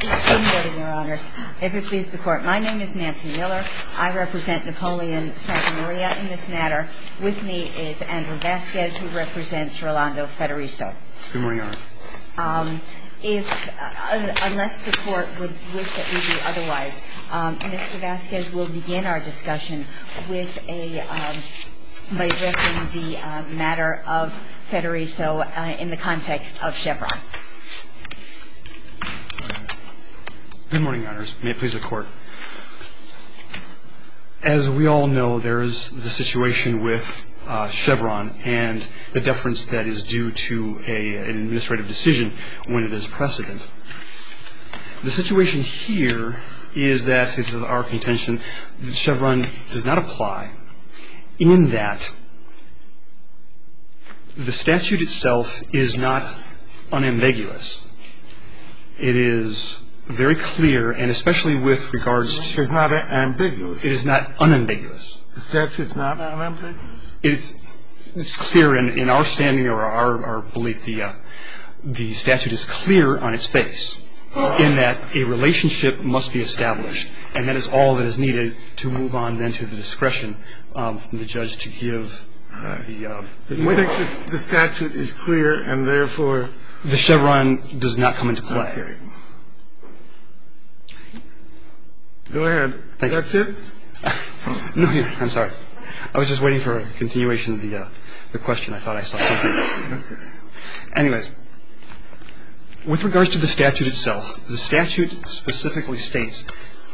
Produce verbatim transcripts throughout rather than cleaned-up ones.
Good morning, Your Honors. If it pleases the Court, my name is Nancy Miller. I represent Napoleon Santa Maria in this matter. With me is Andrew Vasquez, who represents Rolando Federico. Good morning, Your Honor. Um, if, uh, unless the Court would wish that we do otherwise, um, Mister Vasquez will begin our discussion with a, um, by addressing the uh, matter of Federico uh, in the context of Chevron. Good morning, Your Honors. May it please the Court. As we all know, there is the situation with uh, Chevron and the deference that is due to a, an administrative decision when it is precedent. The situation here is that, it's our contention, that Chevron does not apply in that the statute itself is not unambiguous. It is very clear, and especially with regards to... It's not ambiguous. It is not unambiguous. The statute's not unambiguous? It's, it's clear in, in our standing or our, our belief, the, uh, the statute is clear on its face in that a relationship must be established, and that is all that is needed to move on then to the discretion um, from the judge to give the... Uh, but you think the, the statute is clear and therefore... The Chevron does not come into play. Okay. Go ahead. Thank That's you. it? No, I'm sorry. I was just waiting for a continuation of the, uh, the question. I thought I saw something. Okay. Anyways, with regards to the statute itself, the statute specifically states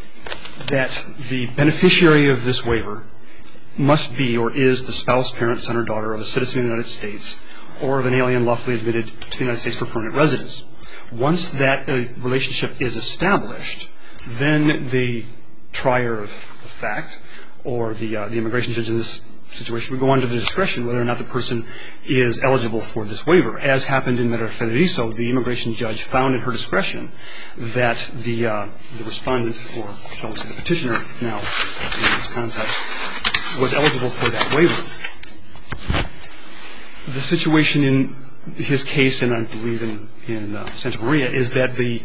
that the beneficiary of this waiver must be or is the spouse, parent, son, or daughter of a citizen of the United States or of an alien lawfully admitted to the United States for permanent residence. Once that uh, relationship is established, then the trier of fact or the, uh, the immigration judge in this situation would go on to the discretion whether or not the person is eligible for this waiver. As happened in matter of Federico, the immigration judge found in her discretion that the, uh, the respondent, or shall we say the petitioner now in this context, was eligible for that waiver. The situation in his case, and I believe in, in uh, Santa Maria, is that the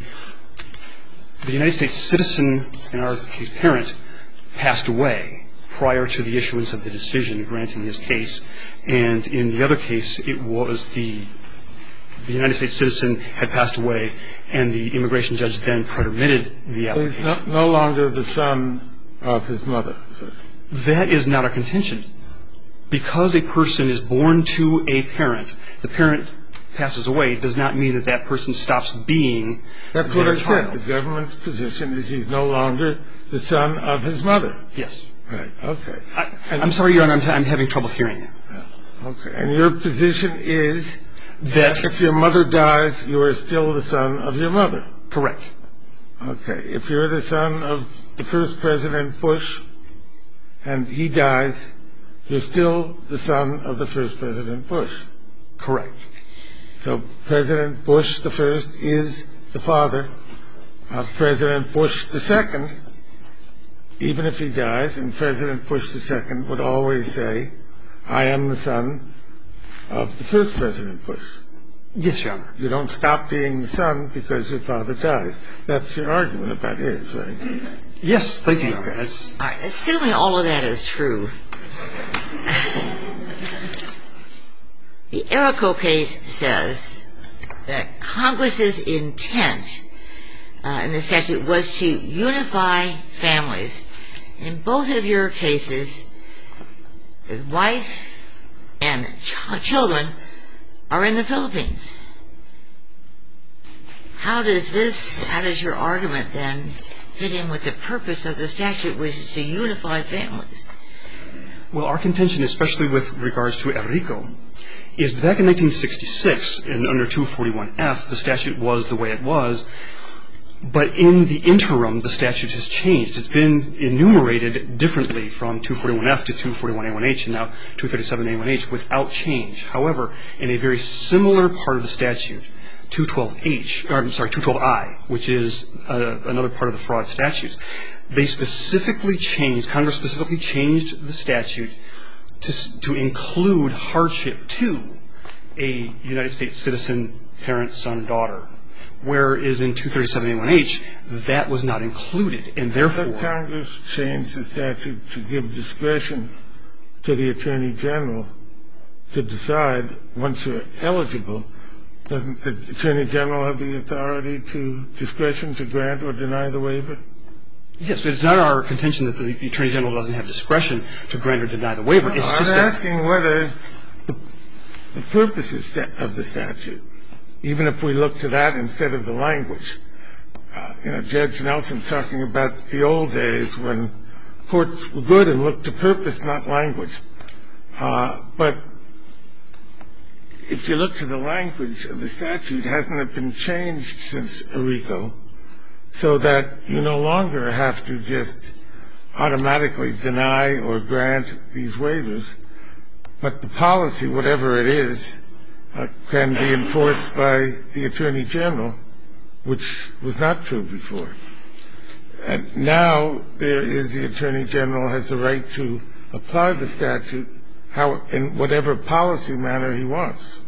the United States citizen, in our case parent, passed away prior to the issuance of the decision granting his case. And in the other case, it was the the United States citizen had passed away, and the immigration judge then permitted the application. So he's no, no longer the son of his mother. That is not our contention. Because a person is born to a parent, the parent passes away, does not mean that that person stops being That's what I child. said. The government's position is he's no longer the son of his mother. Yes. Right. Okay. I, I'm sorry, Your Honor, I'm, I'm having trouble hearing you. Okay. And your position is that if your mother dies, you are still the son of your mother. Correct. Okay. If you're the son of the first President Bush and he dies, you're still the son of the first President Bush. Correct. So President Bush the first is the father of President Bush the second, even if he dies, and President Bush the second would always say, I am the son of the first President Bush. Yes, Your Honor. You don't stop being the son because your father dies. That's your argument about his, right? Yes, thank you, Your Honor. That's... All right. Assuming all of that is true, the Errico case says that Congress's intent uh, in the statute was to unify families. In both of your cases, the wife and ch- children are in the Philippines. How does this, how does your argument then fit in with the purpose of the statute, which is to unify families? Well, our contention, especially with regards to Errico, is that back in nineteen sixty-six, in under two forty-one F, the statute was the way it was. But in the interim, the statute has changed. It's been enumerated differently from two forty-one F to two forty-one A one H and now two thirty-seven A one H without change. However, in a very similar part of the statute, two twelve H, or I'm sorry, two twelve I, which is uh, another part of the fraud statutes, they specifically changed, Congress specifically changed the statute to, to include hardship to a United States citizen, parent, son, daughter, whereas in two thirty-seven A one H, that was not included, and therefore But Congress changed the statute to give discretion to the Attorney General to decide once you're eligible. Doesn't the Attorney General have the authority to discretion to grant or deny the waiver? Yes, but it's not our contention that the Attorney General doesn't have discretion to grant or deny the waiver. It's I'm just that asking whether the, the purposes of the statute, even if we look to that instead of the language. Uh, you know, Judge Nelson's talking about the old days when courts were good and looked to purpose, not language. Uh, but if you look to the language of the statute, hasn't it been changed since Arrico so that you no longer have to just automatically deny or grant these waivers, but the policy, whatever it is, uh, can be enforced by the Attorney General, which was not true before. And now there is the Attorney General has the right to apply the statute how, in whatever policy manner he wants.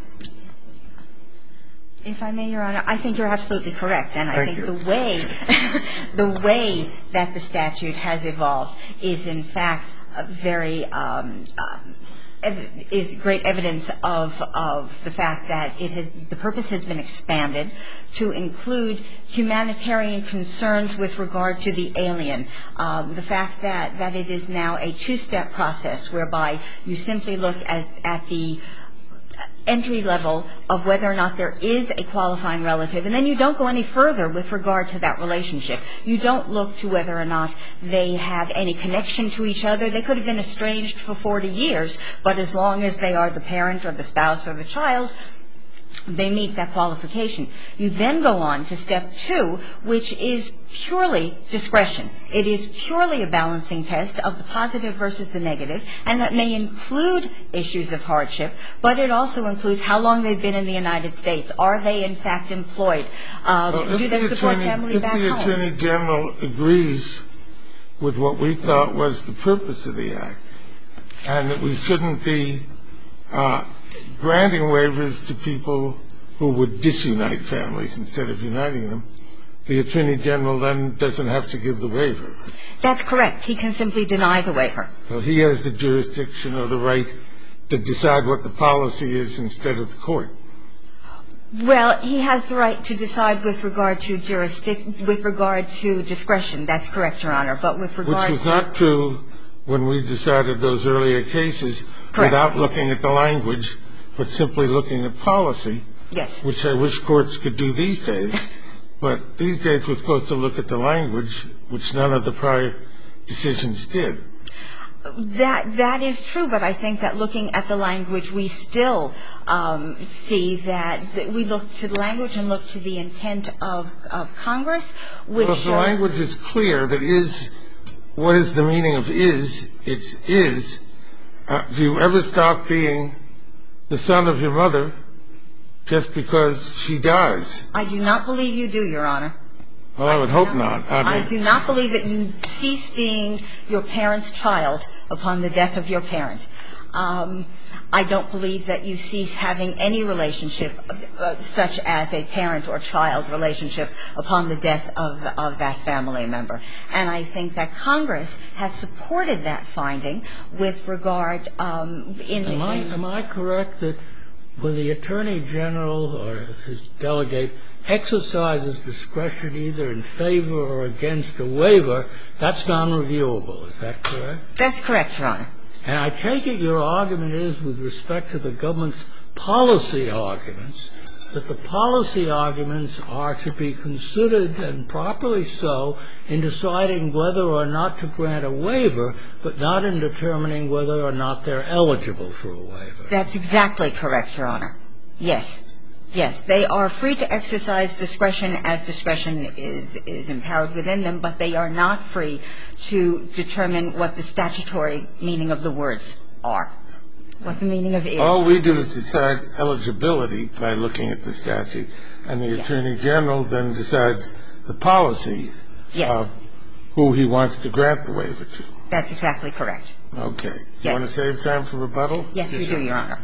If I may, Your Honor, I think you're absolutely correct. And I Thank think you. the way the way that the statute has evolved is, in fact, a very um, uh, is great evidence of of the fact that it has the purpose has been expanded to include humanitarian concerns with regard to the alien. Um, the fact that that it is now a two-step process whereby you simply look at at the entry level of whether or not there is a qualifying relative, and then you don't go any further with regard to that relationship. You don't look to whether or not they have any connection to each other. They could have been estranged for forty years, but as long as they are the parent or the spouse or the child, they meet that qualification. You then go on to step two, which is purely discretion. It is purely a balancing test of the positive versus the negative, and that may include issues of hardship, but it also includes how long they've been in the United States. Are they, in fact, employed? Um, Well, do they the support attorney, family back home? If the Attorney General agrees with what we thought was the purpose of the Act, and that we shouldn't be uh, granting waivers to people who would disunite families instead of uniting them, the Attorney General then doesn't have to give the waiver. That's correct. He can simply deny the waiver. So he has the jurisdiction or the right to decide what the policy is instead of the court. Well, he has the right to decide with regard to jurisdic- with regard to discretion. That's correct, Your Honor. But with regard Which was to not true when we decided those earlier cases. Correct. Without looking at the language, but simply looking at policy. Yes. Which I wish courts could do these days. But these days we're supposed to look at the language, which none of the prior decisions did. That that is true, but I think that looking at the language, we still um, see that, that we look to the language and look to the intent of, of Congress, which well, if the shows language is clear that is, what is the meaning of is? It's is. Uh, do you ever stop being the son of your mother just because she dies? I do not believe you do, Your Honor. Well, I would hope not. I, I mean, do not believe that you cease being your parent's child upon the death of your parent. Um, I don't believe that you cease having any relationship uh, such as a parent or child relationship upon the death of, of that family member. And I think that Congress has supported that finding with regard um, in Am I, in- am I correct that when the Attorney General or his delegate exercises discretion either in favor or against a waiver, that's non-reviewable? Is that correct? That's correct, Your Honor. And I take it your argument is, with respect to the government's policy arguments, that the policy arguments are to be considered, and properly so, in deciding whether or not to grant a waiver, but not in determining whether or not they're eligible for a waiver. That's exactly correct, Your Honor. Yes. Yes, they are free to exercise discretion as discretion is, is empowered within them, but they are not free to determine what the statutory meaning of the words are, what the meaning of is. all we do is decide eligibility by looking at the statute, and the Yes. Attorney General then decides the policy Yes. of who he wants to grant the waiver to. That's exactly correct. Okay. You Yes. want to save time for rebuttal? Yes, we do, Your Honor.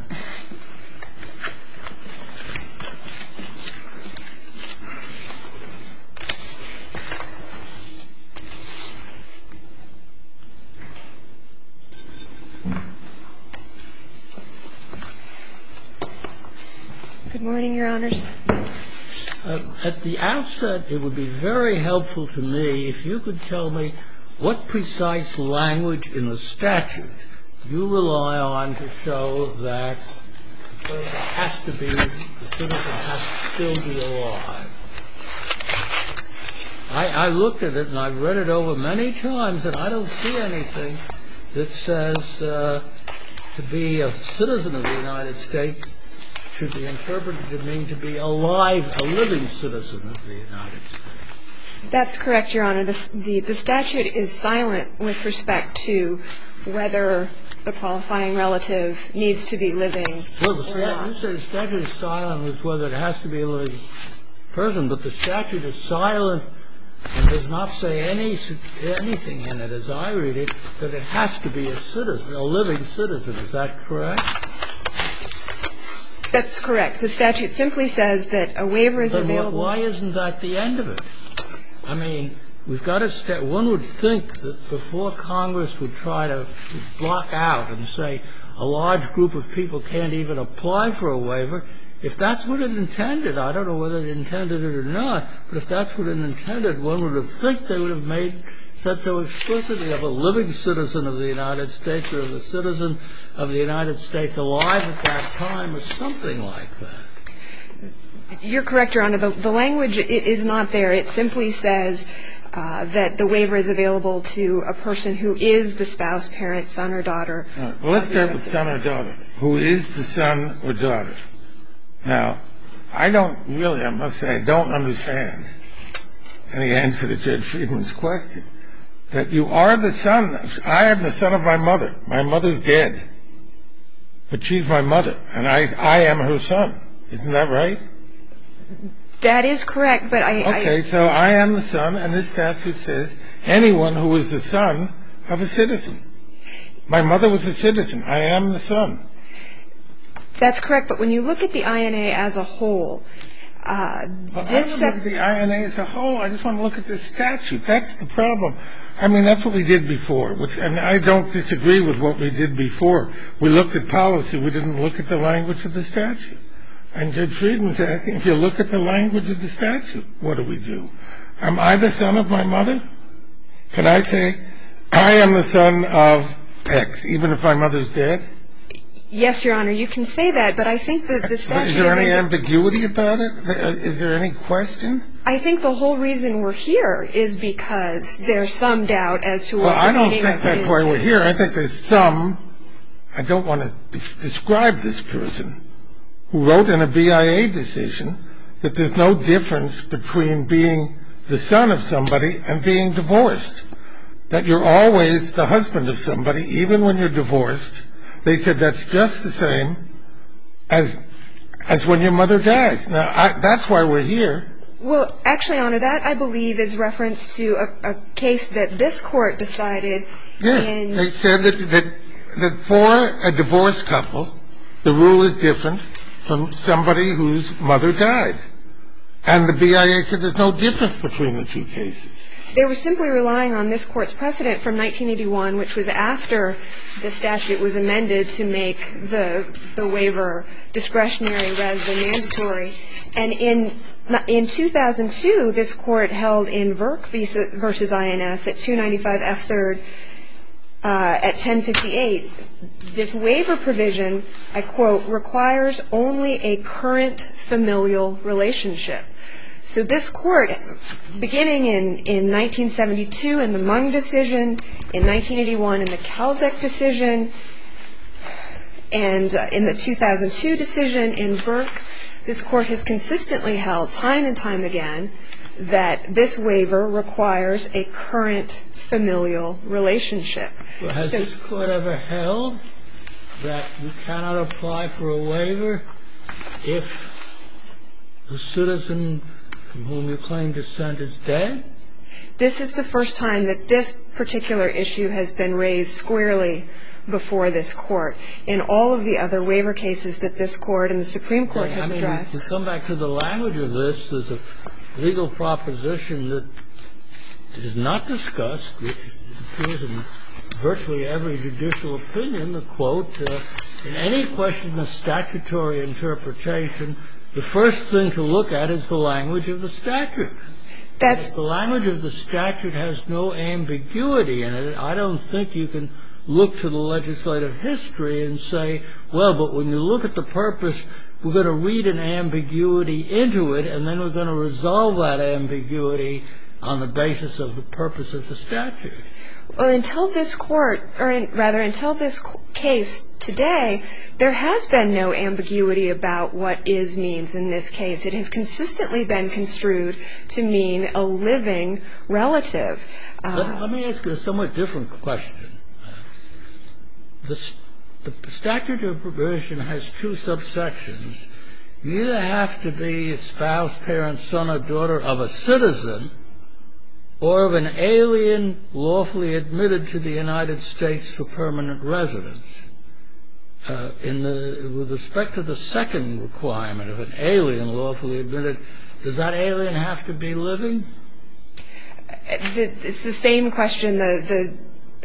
morning, Your Honors. Uh, at the outset, it would be very helpful to me if you could tell me what precise language in the statute you rely on to show that it has to be, the citizen has to still be alive. I, I looked at it and I've read it over many times, and I don't see anything that says uh, to be a citizen of the United States should be interpreted to mean to be alive, a living citizen of the United States. That's correct, Your Honor. The, the, the statute is silent with respect to whether the qualifying relative needs to be living Well, the or not. you say the statute is silent with whether it has to be a living person, but the statute is silent and does not say any anything in it, as I read it, that it has to be a citizen, a living citizen. Is that correct? That's correct. The statute simply says that a waiver is Then available. why isn't that the end of it? I mean, we've got to st- one would think that before Congress would try to block out and say a large group of people can't even apply for a waiver, if that's what it intended, I don't know whether it intended it or not, but if that's what it intended, one would have think they would have made said so explicitly of a living citizen of the United States or of a citizen of the United States alive at that time or something like that. You're correct, Your Honor. The, the language is not there. It simply says uh, that the waiver is available to a person who is the spouse, parent, son, or daughter. All right. Well, let's start with son or daughter. Who is the son or daughter? Now, I don't really, I must say, I don't understand any answer to Judge Friedman's question. That you are the son. I am the son of my mother. My mother's dead. But she's my mother, and I, I am her son. Isn't that right? That is correct, but I... Okay, I, so I am the son, and this statute says anyone who is the son of a citizen. My mother was a citizen. I am the son. That's correct, but when you look at the I N A as a whole, uh, Well, this... I don't look at the I N A as a whole. I just want to look at the statute. That's the problem. I mean, that's what we did before, which, and I don't disagree with what we did before. We looked at policy. We didn't look at the language of the statute. And Judge Friedman's asking, if you look at the language of the statute, what do we do? Am I the son of my mother? Can I say, I am the son of X, even if my mother's dead? Yes, Your Honor, you can say that, but I think that the statute... Is there any ambiguity about it? Is there any question? I think the whole reason we're here is because there's some doubt as to what well, the I don't meaning think of that's is. why we're here. I think there's some, I don't want to de- describe this person, who wrote in a B I A decision that there's no difference between being the son of somebody and being divorced, that you're always the husband of somebody, even when you're divorced. They said that's just the same as as when your mother dies. Now, I, that's why we're here. Well, actually, Your Honor, that, I believe, is reference to a, a case that this Court decided Yes, in... they said that, that, that for a divorced couple, the rule is different from somebody whose mother died. And the B I A said there's no difference between the two cases. They were simply relying on this Court's precedent from nineteen eighty-one, which was after the statute was amended to make the the waiver discretionary rather than mandatory. And in in two thousand two, this Court held in Virk versus I N S at two ninety-five F third uh, at ten fifty-eight, this waiver provision, I quote, requires only a current familial relationship. So this Court, beginning in, in nineteen seventy-two in the Mung decision, in nineteen eighty-one in the Kalzek decision, and uh, in the two thousand two decision in Virk, this Court has consistently held time and time again that this waiver requires a current familial relationship. Well, has so, this Court ever held that you cannot apply for a waiver if the citizen from whom you claim descent is dead? This is the first time that this particular issue has been raised squarely before this Court. In all of the other waiver cases that this Court and the Supreme Court has I mean, addressed. to come back to the language of this, there's a legal proposition that is not discussed, which appears in virtually every judicial opinion, the quote, uh, in any question of statutory interpretation, the first thing to look at is the language of the statute. That's If the language of the statute has no ambiguity in it, I don't think you can look to the legislative history and say, well, but when you look at the purpose, we're going to read an ambiguity into it, and then we're going to resolve that ambiguity on the basis of the purpose of the statute. Well, until this court, or in, rather until this case today, there has been no ambiguity about what is means in this case. It has consistently been construed to mean a living relative. Uh, let, let me ask you a somewhat different question. The, the statute of provision has two subsections. You either have to be a spouse, parent, son, or daughter of a citizen or of an alien lawfully admitted to the United States for permanent residence. Uh, in the, with respect to the second requirement of an alien lawfully admitted, does that alien have to be living? It's the same question. The, the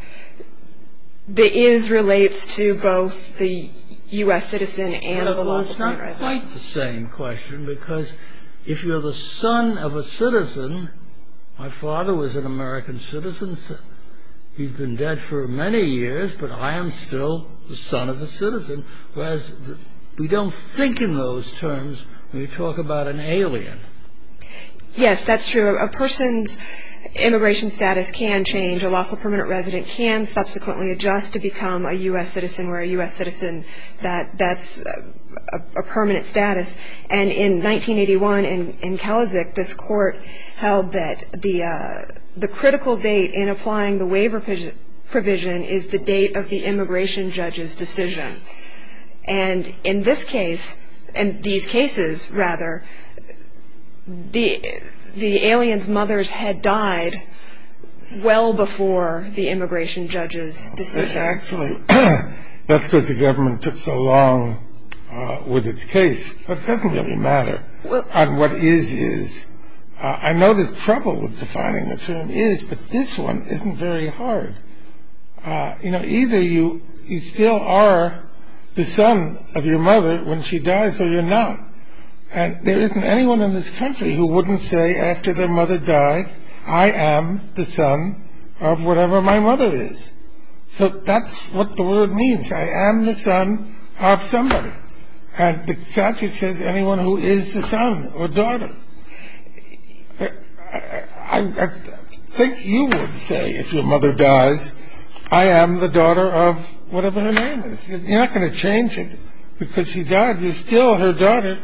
The is relates to both the U S citizen and well, the well, lawful permanent resident. it's not quite the same question, because if you're the son of a citizen, my father was an American citizen. He's been dead for many years, but I am still the son of a citizen, whereas we don't think in those terms when we talk about an alien. Yes, that's true. A person's immigration status can change. A lawful permanent resident can subsequently adjust to become a U S citizen, where a U S citizen, that that's a, a permanent status. And in nineteen eighty-one in, in Kalizik, this court held that the uh, the critical date in applying the waiver provision is the date of the immigration judge's decision. And in this case, and these cases rather, the the alien's mothers had died well before the immigration judge's decision. Actually, that's because the government took so long uh, with its case. But it doesn't really matter Well, on what is is. Uh, I know there's trouble with defining the term is, but this one isn't very hard. Uh, you know, either you you still are the son of your mother when she dies, or you're not. And there isn't anyone in this country who wouldn't say after their mother died, I am the son of whatever my mother is. So that's what the word means. I am the son of somebody. And the statute says anyone who is the son or daughter. I, I, I think you would say if your mother dies, I am the daughter of whatever her name is. You're not going to change it because she died. You're still her daughter.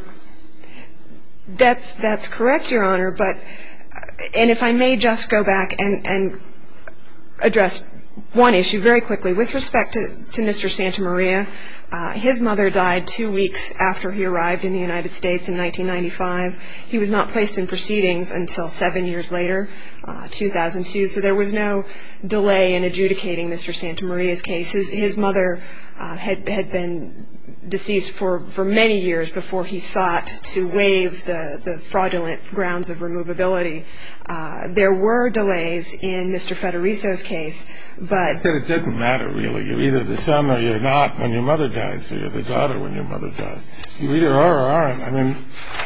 That's that's correct, Your Honor. But and if I may just go back and, and address one issue very quickly with respect to, to Mister Santamaria. Uh, his mother died two weeks after he arrived in the United States in nineteen ninety-five. He was not placed in proceedings until seven years later, uh, two thousand two. So there was no delay in adjudicating Mister Santamaria's case. His, his mother uh, had had been deceased for, for many years before he sought to waive the, the fraudulent grounds of removability. Uh, there were delays in Mister Federico's case, but I said it doesn't matter, really. You're either the son or you're not when your mother dies, or you're the daughter when your mother dies. You either are or aren't. I mean,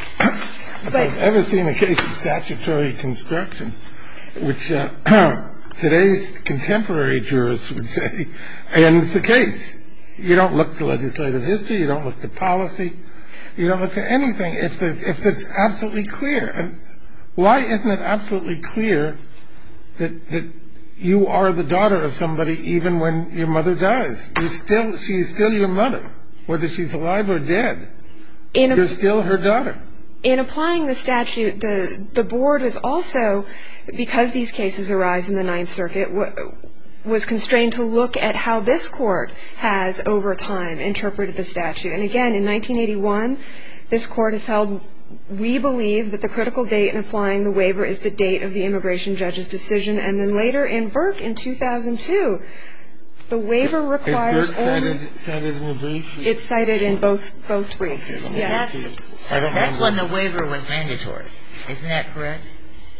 if I've ever seen a case of statutory construction, which uh, today's contemporary jurists would say ends the case. You don't look to legislative history. You don't look to policy. You don't look to anything if it's, if it's absolutely clear. And why isn't it absolutely clear that that you are the daughter of somebody even when your mother dies? You're still she's still your mother, whether she's alive or dead. in You're still her daughter. In applying the statute, the the board is also, because these cases arise in the Ninth Circuit, w- was constrained to look at how this court has, over time, interpreted the statute. And again, in nineteen eighty-one, this court has held, we believe that the critical date in applying the waiver is the date of the immigration judge's decision. And then later in Burke in two thousand two, the waiver requires Is Burke only... cited, cited in the brief? It's cited in both both briefs. Okay, Yes. That's, I don't that's when remember. the waiver was mandatory. Isn't that correct?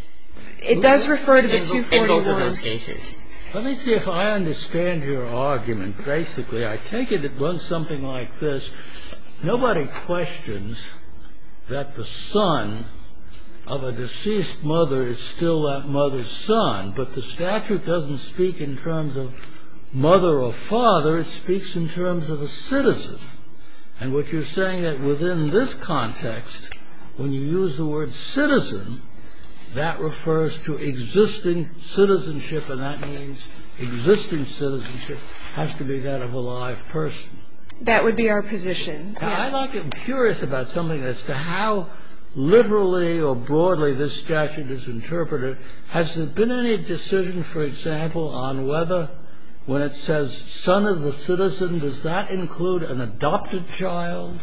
It does refer to the In, two in forty-one. both of those cases. Let me see if I understand your argument. Basically, I take it it runs something like this. Nobody questions that the son of a deceased mother is still that mother's son, but the statute doesn't speak in terms of mother or father. It speaks in terms of a citizen. And what you're saying that within this context, when you use the word citizen, that refers to existing citizenship, and that means existing citizenship has to be that of a live person. That would be our position. Now, Yes. I'd like to, I'm curious about something as to how literally or broadly this statute is interpreted. Has there been any decision, for example, on whether when it says son of the citizen, does that include an adopted child?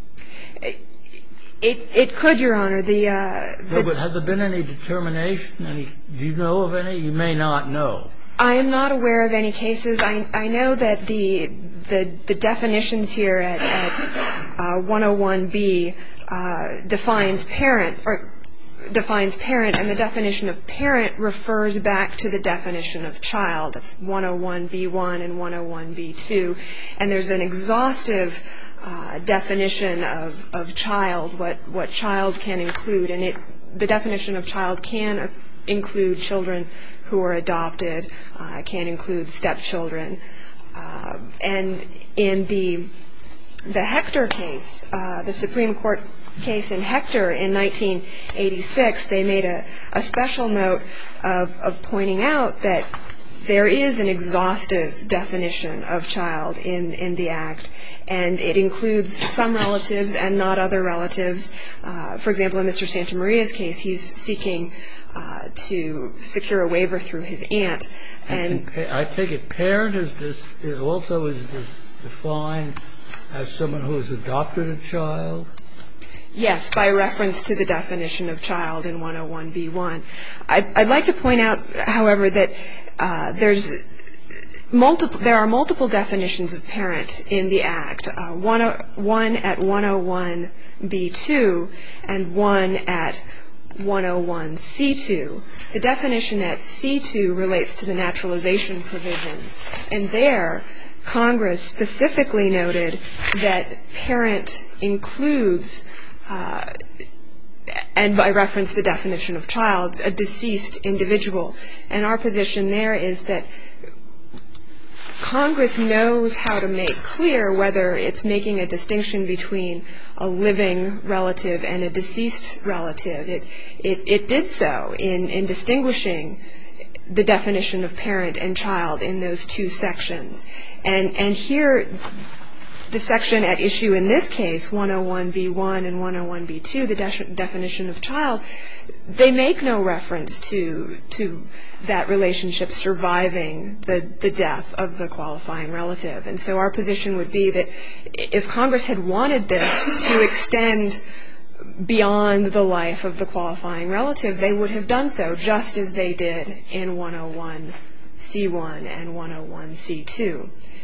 It it could, Your Honor. The, uh, the No, but have there been any determination? Any, do you know of any? You may not know. I am not aware of any cases. I I know that the the the definitions here at at uh, one oh one B uh, defines parent or defines parent, and the definition of parent refers back to the definition of child. That's one oh one B one and one oh one B two, and there's an exhaustive uh, definition of of child, what what child can include, and it the definition of child can include children who are adopted, uh, can include stepchildren, uh, and in the the Hector case, uh, the Supreme Court case in Hector in nineteen eighty-six, they made a, a special note of, of pointing out that there is an exhaustive definition of child in, in the Act, and it includes some relatives and not other relatives. Uh, for example, in Mister Santamaria's case, he's seeking uh, to secure a waiver through his aunt. And, and I take it parent is this, it also is this defined as someone who has adopted a child? Yes, by reference to the definition of child in one oh one B one. I'd, I'd like to point out, however, that uh, there's multiple. There are multiple definitions of parent in the Act. Uh, one, one at one oh one B two and one at one oh one C two. The definition at C two relates to the naturalization provisions, and there Congress specifically noted that parent includes, uh, and by reference the definition of child, a deceased individual. And our position there is that Congress knows how to make clear whether it's making a distinction between a living relative and a deceased relative. It, it, it did so in, in distinguishing the definition of parent and child in those two sections. And, and here, the section at issue in this case, one oh one B one and one oh one B two, the de- definition of child, they make no reference to to that relationship surviving the, the death of the qualifying relative. And so our position would be that if Congress had wanted this to extend beyond the life of the qualifying relative, they would have done so, just as they did in one oh one C one and one oh one C two.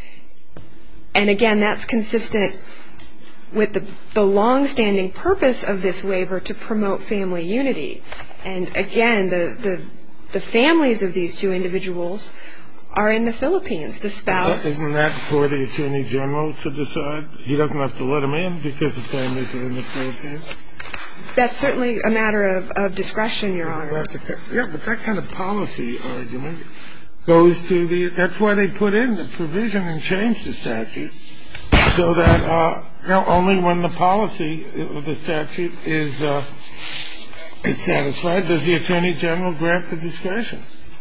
And again, that's consistent with the, the long-standing purpose of this waiver to promote family unity. And again, the, the, the families of these two individuals are in the Philippines. The spouse... Isn't that for the Attorney General to decide? He doesn't have to let them in because the families are in the Philippines? That's certainly a matter of, of discretion, Your Honor. Yeah, but that kind of policy argument goes to the, that's why they put in the provision and changed the statute so that, uh, you know, only when the policy of the statute is, uh, is satisfied does the Attorney General grant the discretion.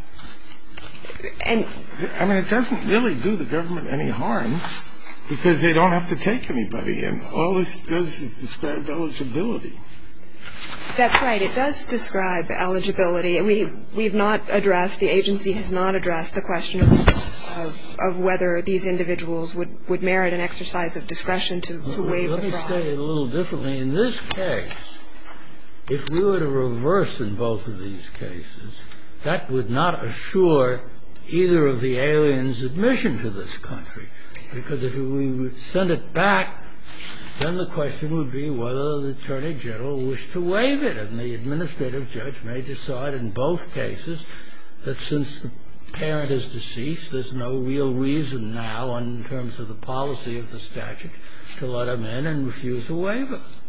And I mean, it doesn't really do the government any harm because they don't have to take anybody in. All this does is describe eligibility. That's right. It does describe eligibility. We, we've not addressed, the agency has not addressed the question of, of, of whether these individuals would, would merit an exercise of discretion to, to waive the fraud. Let me state it a little differently. In this case, if we were to reverse in both of these cases, that would not assure either of the aliens admission to this country. Because if we would send it back, then the question would be whether the Attorney General wished to waive it. And the administrative judge may decide in both cases that since the parent is deceased, there's no real reason now in terms of the policy of the statute to let him in and refuse a waiver.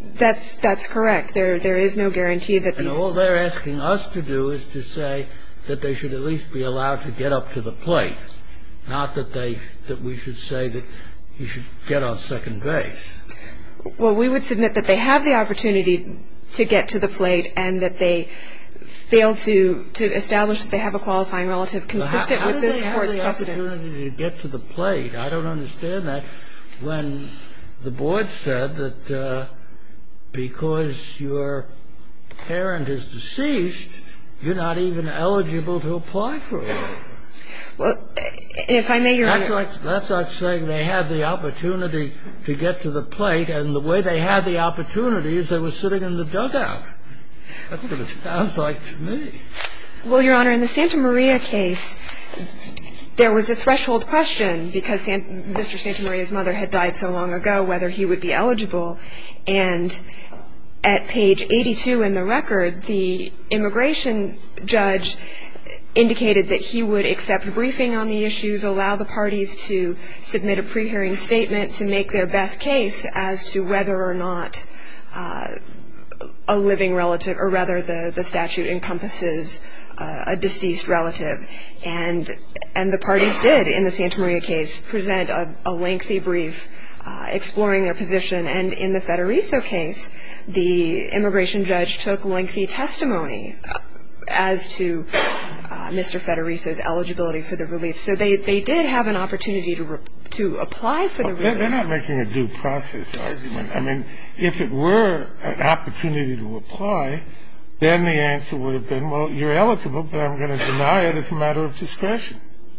That's that's correct. There there is no guarantee that these. And all they're asking us to do is to say that they should at least be allowed to get up to the plate, not that they that we should say that he should get on second base. Well, we would submit that they have the opportunity to get to the plate and that they fail to to establish that they have a qualifying relative consistent how, how with this Court's precedent. How do they have the opportunity to get to the plate? I don't understand that. When the board said that uh, because your parent is deceased, you're not even eligible to apply for it. Well, if I may, Your That's Honor. like, that's like saying they had the opportunity to get to the plate, and the way they had the opportunity is they were sitting in the dugout. That's what it sounds like to me. Well, Your Honor, in the Santa Maria case, there was a threshold question because San, Mister Santa Maria's mother had died so long ago whether he would be eligible. And at page eighty-two in the record, the immigration judge indicated that he would accept briefing on the issues, allow the parties to submit a pre-hearing statement to make their best case as to whether or not uh, a living relative, or rather the, the statute encompasses uh, a deceased relative. And and the parties did, in the Santa Maria case, present a, a lengthy brief uh, exploring their position. And in the Federico case, the immigration judge took lengthy testimony as to uh, Mister Federico's eligibility for the relief. So they, they did have an opportunity to re- to apply for the well, relief. They're not making a due process argument. I mean, if it were an opportunity to apply, then the answer would have been, well, you're eligible, but I'm going to deny it as a matter of discretion.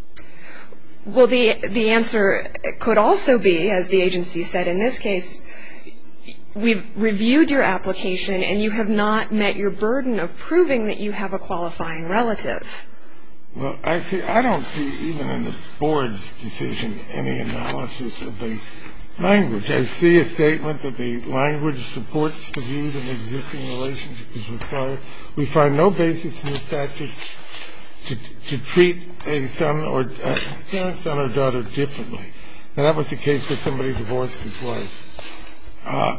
Well, the the answer could also be, as the agency said in this case, we've reviewed your application and you have not met your burden of proving that you have a qualifying relative. Well, I see. I don't see, even in the board's decision, any analysis of the language. I see a statement that the language supports the view that an existing relationship is required. We find no basis in the statute to, to treat a son or a parent, son or daughter differently. Now, that was the case where somebody divorced his wife. Uh,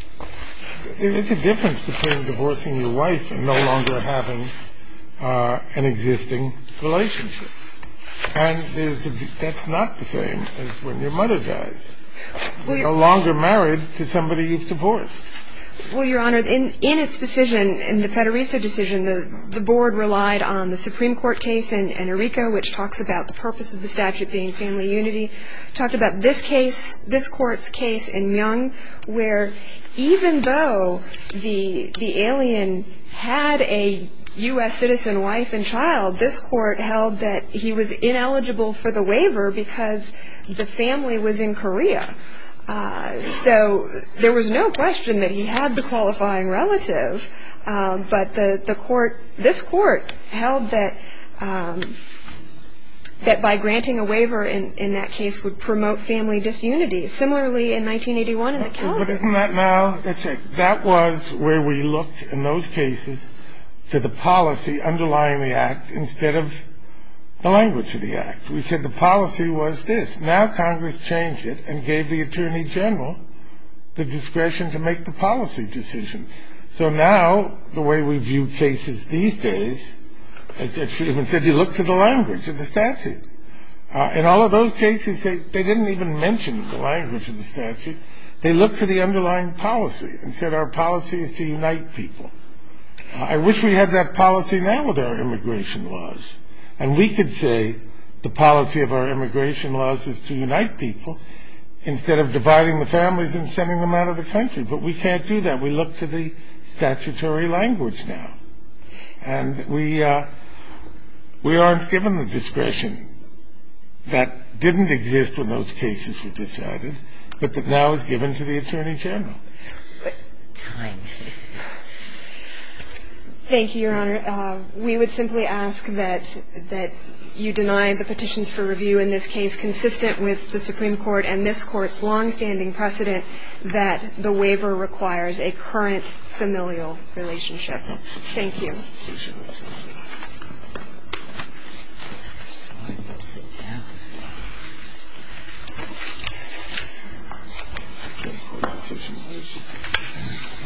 there is a difference between divorcing your wife and no longer having uh, an existing relationship. And there's a, that's not the same as when your mother dies. You're no longer married to somebody you've divorced. Well, Your Honor, in, in its decision, in the Federico decision, the, the board relied on the Supreme Court case in, in Enrico, which talks about the purpose of the statute being family unity, talked about this case, this court's case in Young, where even though the the alien had a U S citizen wife and child, this court held that he was ineligible for the waiver because the family was in Korea. Uh, so there was no question that he had the qualifying relative, um, but the, the court, this court held that um, that by granting a waiver in, in that case would promote family disunity. Similarly, in nineteen eighty-one in the Kelso. But isn't that now? That's it. That was where we looked in those cases to the policy underlying the act instead of the language of the act. We said the policy was this. Now Congress changed it and gave the Attorney General the discretion to make the policy decision. So now the way we view cases these days, as Judge Friedman said, you look to the language of the statute. Uh, in all of those cases, they, they didn't even mention the language of the statute. They looked to the underlying policy and said our policy is to unite people. Uh, I wish we had that policy now with our immigration laws. And we could say the policy of our immigration laws is to unite people instead of dividing the families and sending them out of the country. But we can't do that. We look to the statutory language now. And we uh, we aren't given the discretion that didn't exist when those cases were decided, but that now is given to the Attorney General. Time. Thank you, Your Honor. Uh, we would simply ask that that you deny the petitions for review in this case consistent with the Supreme Court and this Court's longstanding precedent that the waiver requires a current familial relationship. Thank you. Sit down. Supreme Court decision.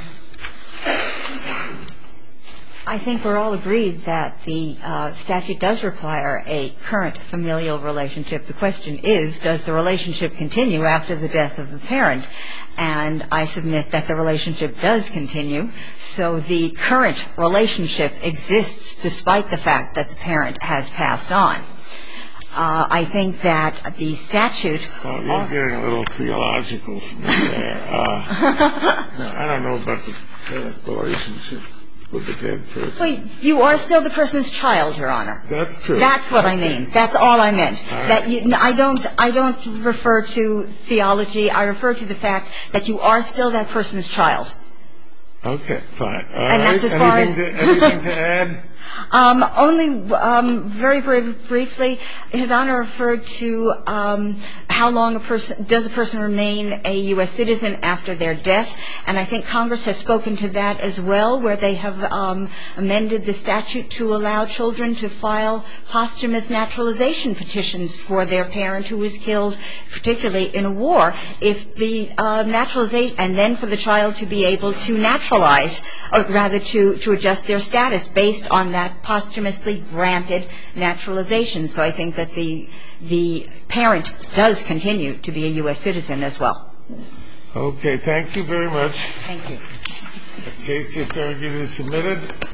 I think we're all agreed that the uh, statute does require a current familial relationship. The question is, does the relationship continue after the death of the parent? And I submit that the relationship does continue. So the current relationship exists despite the fact that the parent has passed on. Uh, I think that the statute... Well, you're getting a little theological from me there. Uh, no, I don't know about the parent relationship with the dead person. Well, you are still the person's child, Your Honor. That's true. That's what I mean. That's all I meant. All right. That you, I don't, I don't refer to theology. I refer to the fact that you are still that person's child. Okay, fine. All And right. that's as far anything as... To, anything to add? Um, only um, very, very briefly, His Honor referred to um, how long a person does a person remain a U S citizen after their death, and I think Congress has spoken to that as well, where they have um, amended the statute to allow children to file posthumous naturalization petitions for their parent who was killed, particularly in a war, if the uh, naturalization, and then for the child to be able to naturalize, or rather to, to adjust their status based on that posthumously granted naturalization. So I think that the the parent does continue to be a U S citizen as well. Okay, thank you very much. Thank you. The case just argued is submitted.